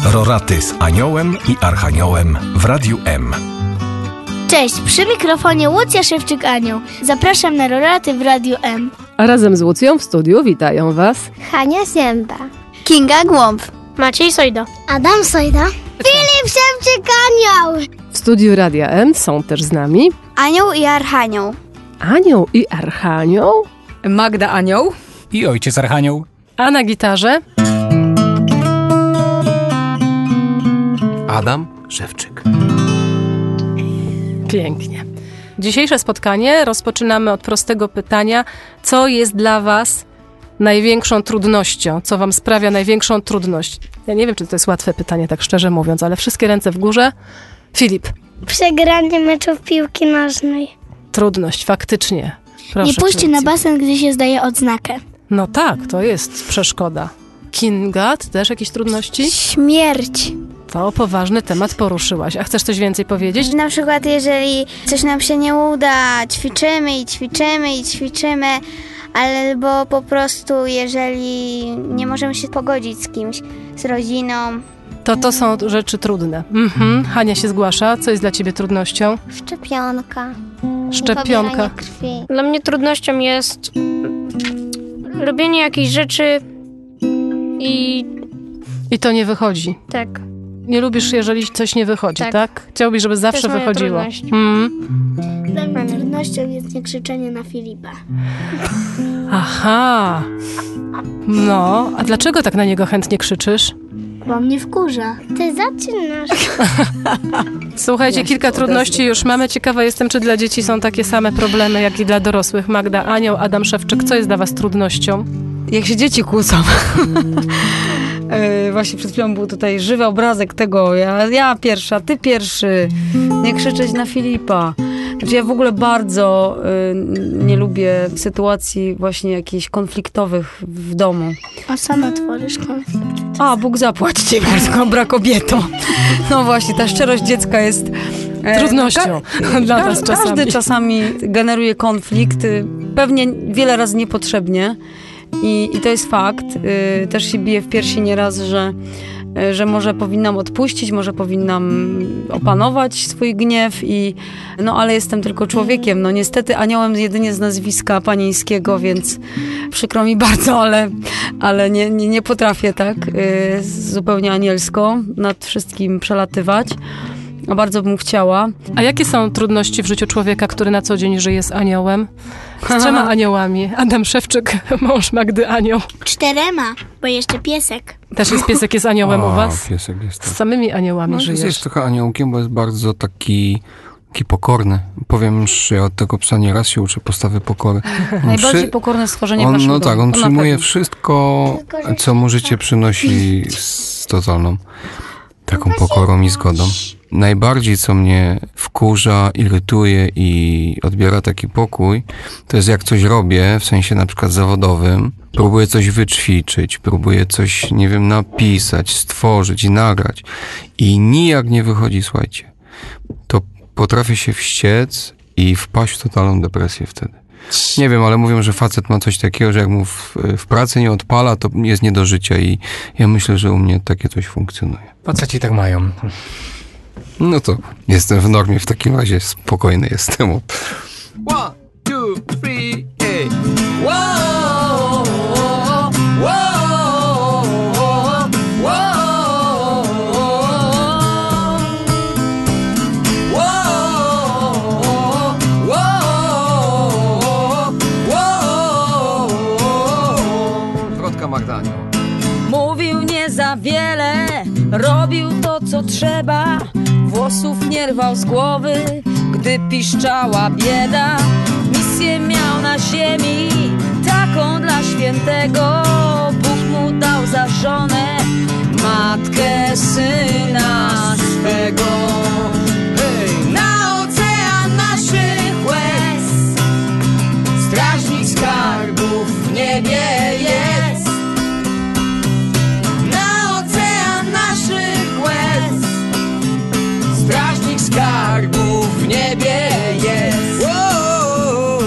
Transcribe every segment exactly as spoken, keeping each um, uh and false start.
Roraty z Aniołem i Archaniołem w Radiu M. Cześć, przy mikrofonie Łucja Szewczyk-Anioł. Zapraszam na Roraty w Radiu M. A razem z Łucją w studiu witają Was Hania Zięba, Kinga Głąb, Maciej Sojdo, Adam Sojda, Filip Szewczyk-Anioł. W studiu Radia M są też z nami Anioł i Archanioł. Anioł i Archanioł, Magda Anioł i ojciec Archanioł, a na gitarze Adam Szewczyk. Pięknie. Dzisiejsze spotkanie rozpoczynamy od prostego pytania, co jest dla Was największą trudnością, co Wam sprawia największą trudność? Ja nie wiem, czy to jest łatwe pytanie, tak szczerze mówiąc, ale wszystkie ręce w górze. Filip. Przegranie meczów piłki nożnej. Trudność, faktycznie. Proszę, nie pójście na basen, gdy się zdaje odznakę. No tak, to jest przeszkoda. Kinga, ty też jakieś trudności? Śmierć. To poważny temat poruszyłaś. A chcesz coś więcej powiedzieć? Na przykład, jeżeli coś nam się nie uda, ćwiczymy i ćwiczymy i ćwiczymy, albo po prostu, jeżeli nie możemy się pogodzić z kimś, z rodziną. To to są rzeczy trudne. Mhm. Hania się zgłasza. Co jest dla ciebie trudnością? Szczepionka. Szczepionka. Pobieranie krwi. Dla mnie trudnością jest robienie jakichś rzeczy i... I to nie wychodzi. Tak. Nie lubisz, jeżeli coś nie wychodzi, tak? Tak. Chciałbyś, żeby zawsze wychodziło. Mm. Dla mnie trudnością jest nie krzyczenie na Filipa. Aha. No, a dlaczego tak na niego chętnie krzyczysz? Bo mnie wkurza. Ty zaczynasz. Słuchajcie, Ja kilka się trudności już mamy. Ciekawa jestem, czy dla dzieci są takie same problemy, jak i dla dorosłych. Magda Anioł, Adam Szewczyk, co jest dla Was trudnością? Jak się dzieci kłócą. e, właśnie przed chwilą był tutaj żywy obrazek tego, ja, ja pierwsza, ty pierwszy, nie krzyczeć na Filipa. Znaczy ja w ogóle bardzo y, nie lubię sytuacji właśnie jakichś konfliktowych w domu. A sama tworzysz konflikt. A, Bóg zapłać ciebie, dobra kobieto. No właśnie, ta szczerość dziecka jest... e, Trudnością ka- dla ka- nas czasami. Każdy czasami generuje konflikt, y, pewnie wiele razy niepotrzebnie. I, I to jest fakt. Y, też się bije w piersi nieraz, że, y, że może powinnam odpuścić, może powinnam opanować swój gniew, i, no ale jestem tylko człowiekiem. No niestety aniołem jedynie z nazwiska panieńskiego, więc przykro mi bardzo, ale, ale nie, nie, nie potrafię tak y, zupełnie anielsko nad wszystkim przelatywać. A bardzo bym chciała. A jakie są trudności w życiu człowieka, który na co dzień żyje z aniołem? Z trzema aniołami. Adam Szewczyk, mąż Magdy Anioł. Czterema, bo jeszcze piesek. Też jest piesek, jest aniołem o, u was? Piesek jest. Z samymi aniołami No, żyjesz. jest trochę aniołkiem, bo jest bardzo taki, taki pokorny. Powiem, że ja od tego psa nieraz się uczę postawy pokory. On Najbardziej przy... pokorne stworzenie w on, naszym No domu. tak, on To na przyjmuje pewno. wszystko, co mu życie przynosi z totalną taką pokorą i zgodą. Najbardziej, co mnie wkurza, irytuje i odbiera taki pokój, to jest jak coś robię, w sensie na przykład zawodowym, próbuję coś wyćwiczyć, próbuję coś, nie wiem, napisać, stworzyć i nagrać i nijak nie wychodzi, słuchajcie. To potrafię się wściec i wpaść w totalną depresję wtedy. Nie wiem, ale mówią, że facet ma coś takiego, że jak mu w, w pracy nie odpala, to jest nie do życia i ja myślę, że u mnie takie coś funkcjonuje. faceci tak mają. No to jestem w normie, w takim razie spokojny jestem. One, two, three, eight. Whoa, whoa, whoa, whoa, whoa. Wrotka Magda Anioł. Mówił nie za wiele, robił to co trzeba, włosów nie rwał z głowy, gdy piszczała bieda. Misję miał na ziemi, taką dla świętego, Bóg mu dał za żonę matkę syna swego. Hej! Na ocean naszych łez strażnik skarbów w niebie jest. Na ocean naszych łez strażnik skarbów w niebie jest. Wow,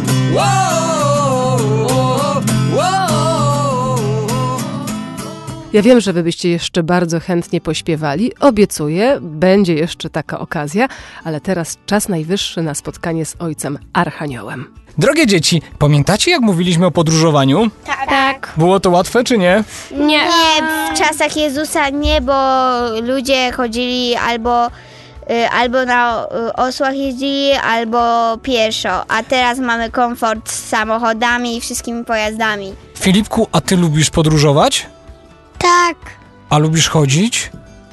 wow, wow, wow. Ja wiem, że wy byście jeszcze bardzo chętnie pośpiewali. Obiecuję, będzie jeszcze taka okazja, ale teraz czas najwyższy na spotkanie z ojcem Archaniołem. Drogie dzieci, pamiętacie jak mówiliśmy o podróżowaniu? Tak. Było to łatwe czy nie? Nie. Nie, w czasach Jezusa nie, bo ludzie chodzili albo, y, albo na y, osłach jeździli, albo pieszo, a teraz mamy komfort z samochodami i wszystkimi pojazdami. Filipku, a ty lubisz podróżować? Tak. A lubisz chodzić?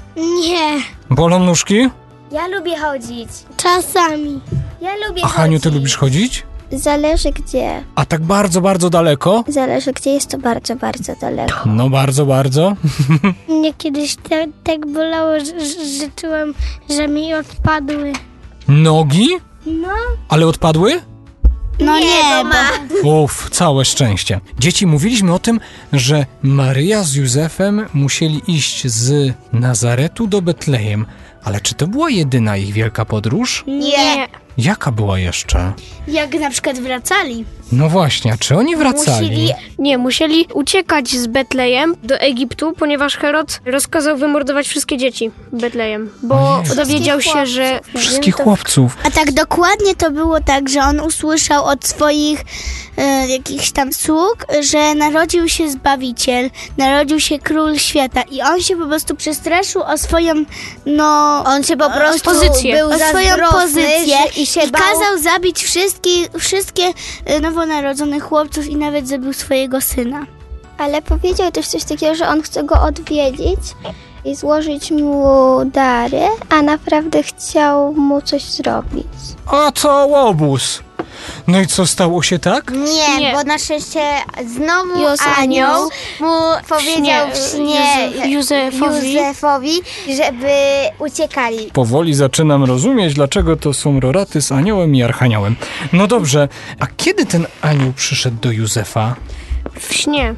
Nie. Bolą nóżki? Ja lubię chodzić. Czasami. Ja lubię A Haniu, ty chodzić. lubisz chodzić? Zależy gdzie. A tak bardzo, bardzo daleko? Zależy gdzie, jest to bardzo, bardzo daleko. No bardzo, bardzo. Mnie kiedyś te, tak bolało, że, że czułam, że mi odpadły. Nogi? No. Ale odpadły? No nie, nie bo... ma. Uff, całe szczęście. Dzieci, mówiliśmy o tym, że Maryja z Józefem musieli iść z Nazaretu do Betlejem. Ale czy to była jedyna ich wielka podróż? Nie. Jaka była jeszcze? Jak na przykład wracali. No właśnie, a czy oni wracali? Musieli, nie, musieli uciekać z Betlejem do Egiptu, ponieważ Herod rozkazał wymordować wszystkie dzieci Betlejem, bo Ojej. dowiedział się, że... Wszystkich chłopców. A tak dokładnie to było tak, że on usłyszał od swoich e, jakichś tam sług, że narodził się Zbawiciel, narodził się Król Świata i on się po prostu przestraszył o swoją, no... On się po prostu pozycję. był o swoją zazdrosny, pozycję że- i się i bał. kazał zabić wszystkie, wszystkie e, nowonarodzonych chłopców i nawet zabił swojego syna. Ale powiedział też coś takiego, że on chce go odwiedzić i złożyć mu dary, a naprawdę chciał mu coś zrobić. A to łobuz. No i co, stało się tak? Nie, Nie. bo na szczęście znowu Józef anioł mu powiedział w śnie Józef- Józefowi. Józefowi, żeby uciekali. Powoli zaczynam rozumieć, dlaczego to są roraty z aniołem i archaniołem. No dobrze, a kiedy ten anioł przyszedł do Józefa? W śnie.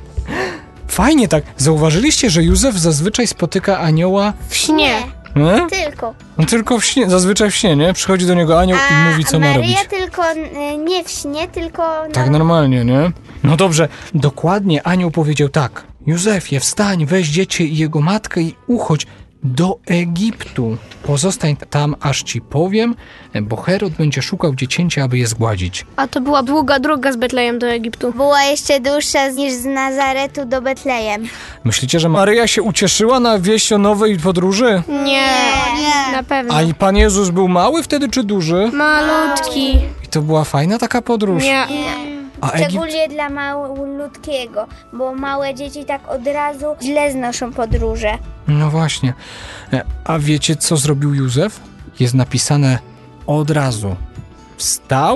Fajnie tak. Zauważyliście, że Józef zazwyczaj spotyka anioła... W śnie. E? Tylko. No tylko w śnie, zazwyczaj w śnie, nie? Przychodzi do niego anioł i mówi, co ma Maryja robić. tylko y, nie w śnie, tylko na... Tak normalnie, nie? No dobrze, dokładnie anioł powiedział tak. Józefie, wstań, weź dziecię i jego matkę i uchodź do Egiptu. Pozostań tam, aż ci powiem, bo Herod będzie szukał dziecięcia, aby je zgładzić. A to była długa droga z Betlejem do Egiptu. Była jeszcze dłuższa niż z Nazaretu do Betlejem. Myślicie, że Maryja się ucieszyła na wieść o nowej podróży? Nie, nie. na pewno. A i Pan Jezus był mały wtedy, czy duży? Malutki. I to była fajna taka podróż? Nie. A Egipt... Szczególnie dla malutkiego, bo małe dzieci tak od razu źle znoszą podróże. No właśnie. E, A wiecie, co zrobił Józef? Jest napisane od razu. Wstał,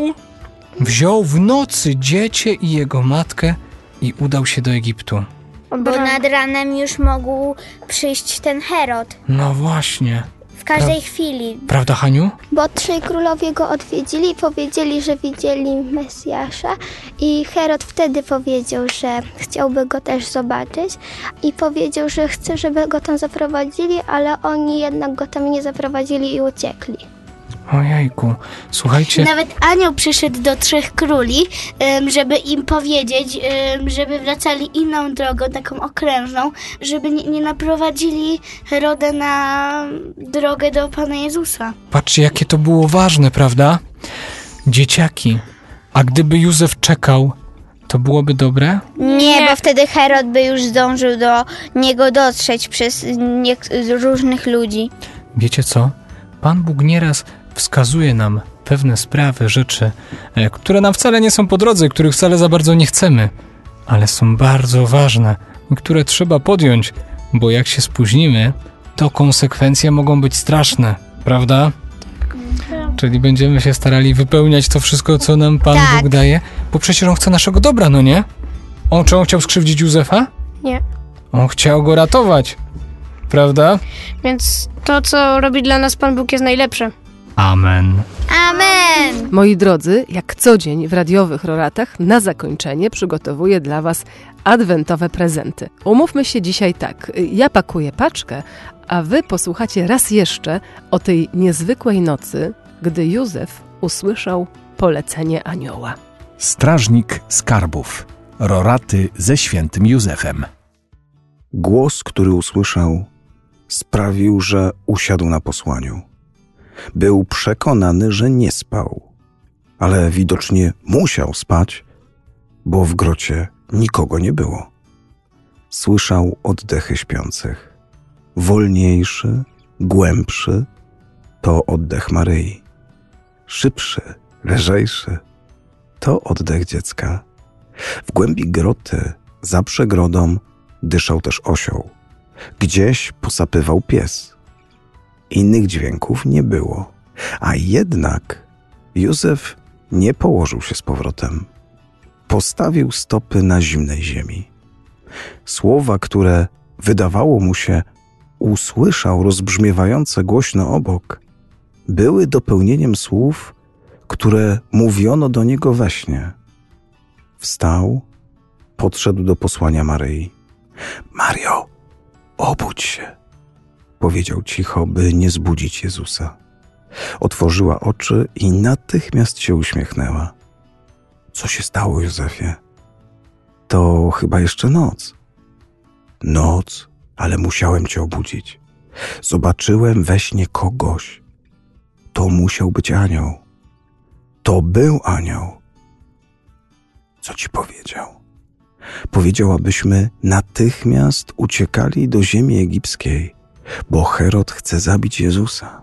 wziął w nocy dziecię i jego matkę i udał się do Egiptu. Bo nad ranem już mógł przyjść ten Herod. No właśnie. W każdej chwili. Prawda, Haniu? Bo trzej królowie go odwiedzili i powiedzieli, że widzieli Mesjasza i Herod wtedy powiedział, że chciałby go też zobaczyć i powiedział, że chce, żeby go tam zaprowadzili, ale oni jednak go tam nie zaprowadzili i uciekli. Ojejku. Słuchajcie, Nawet anioł przyszedł do trzech króli, em, żeby im powiedzieć, em, żeby wracali inną drogą, taką okrężną, żeby nie, nie naprowadzili Heroda na drogę do Pana Jezusa. patrzcie, jakie to było ważne, prawda? Dzieciaki. A gdyby Józef czekał, to byłoby dobre? Nie, bo wtedy Herod by już zdążył do niego dotrzeć przez niek- różnych ludzi. Wiecie co? Pan Bóg nieraz wskazuje nam pewne sprawy, rzeczy, e, które nam wcale nie są po drodze, których wcale za bardzo nie chcemy, ale są bardzo ważne i które trzeba podjąć, bo jak się spóźnimy, to konsekwencje mogą być straszne, prawda? Czyli będziemy się starali wypełniać to wszystko, co nam Pan Tak. Bóg daje, bo przecież On chce naszego dobra, no nie? On, czy On chciał skrzywdzić Józefa? Nie. On chciał go ratować, prawda? Więc to, co robi dla nas Pan Bóg, jest najlepsze. Amen. Amen! Moi drodzy, jak co dzień w radiowych roratach na zakończenie przygotowuję dla Was adwentowe prezenty. Umówmy się dzisiaj tak, ja pakuję paczkę, a Wy posłuchacie raz jeszcze o tej niezwykłej nocy, gdy Józef usłyszał polecenie anioła. Strażnik skarbów. Roraty ze świętym Józefem. Głos, który usłyszał, sprawił, że usiadł na posłaniu. Był przekonany, że nie spał, ale widocznie musiał spać, bo w grocie nikogo nie było. Słyszał oddechy śpiących. Wolniejszy, głębszy to oddech Maryi. Szybszy, lżejszy to oddech dziecka. W głębi groty, za przegrodą, dyszał też osioł. Gdzieś posapywał pies. Innych dźwięków nie było, a jednak Józef nie położył się z powrotem. Postawił stopy na zimnej ziemi. Słowa, które wydawało mu się usłyszał rozbrzmiewające głośno obok, były dopełnieniem słów, które mówiono do niego we śnie. Wstał, podszedł do posłania Maryi. Mario, obudź się, powiedział cicho, by nie zbudzić Jezusa. Otworzyła oczy i natychmiast się uśmiechnęła. Co się stało, Józefie? To chyba jeszcze noc. Noc, ale musiałem cię obudzić. Zobaczyłem we śnie kogoś. To musiał być anioł. To był anioł. Co ci powiedział? Powiedział, abyśmy natychmiast uciekali do ziemi egipskiej, bo Herod chce zabić Jezusa.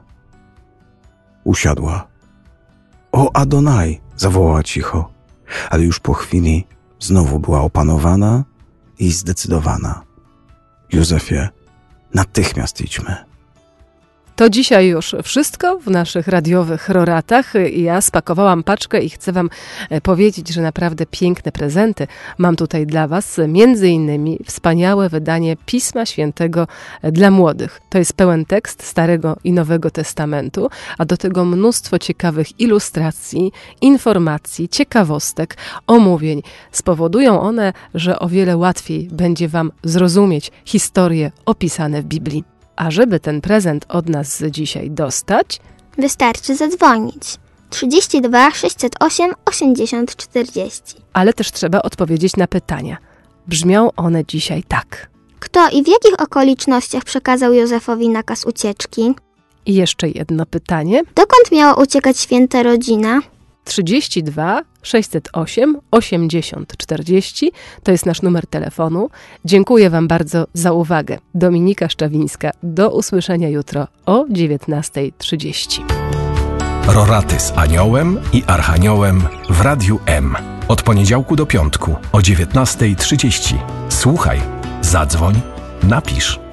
Usiadła. O Adonai, zawołała cicho, ale już po chwili znowu była opanowana i zdecydowana. Józefie, natychmiast idźmy. To dzisiaj już wszystko w naszych radiowych roratach. Ja spakowałam paczkę i chcę wam powiedzieć, że naprawdę piękne prezenty mam tutaj dla was. Między innymi wspaniałe wydanie Pisma Świętego dla młodych. To jest pełen tekst Starego i Nowego Testamentu, a do tego mnóstwo ciekawych ilustracji, informacji, ciekawostek, omówień. Spowodują one, że o wiele łatwiej będzie wam zrozumieć historie opisane w Biblii. A żeby ten prezent od nas dzisiaj dostać, wystarczy zadzwonić. trzydzieści dwa sześćset osiem osiemdziesiąt czterdzieści. Ale też trzeba odpowiedzieć na pytania. Brzmią one dzisiaj tak. Kto i w jakich okolicznościach przekazał Józefowi nakaz ucieczki? I jeszcze jedno pytanie. Dokąd miała uciekać święta rodzina? trzydzieści dwa sześćset osiem osiemdziesiąt czterdzieści to jest nasz numer telefonu. Dziękuję wam bardzo za uwagę. Dominika Szczawińska. Do usłyszenia jutro o dziewiętnasta trzydzieści. Roraty z aniołem i archaniołem w Radiu M. Od poniedziałku do piątku o dziewiętnasta trzydzieści. Słuchaj, zadzwoń, napisz.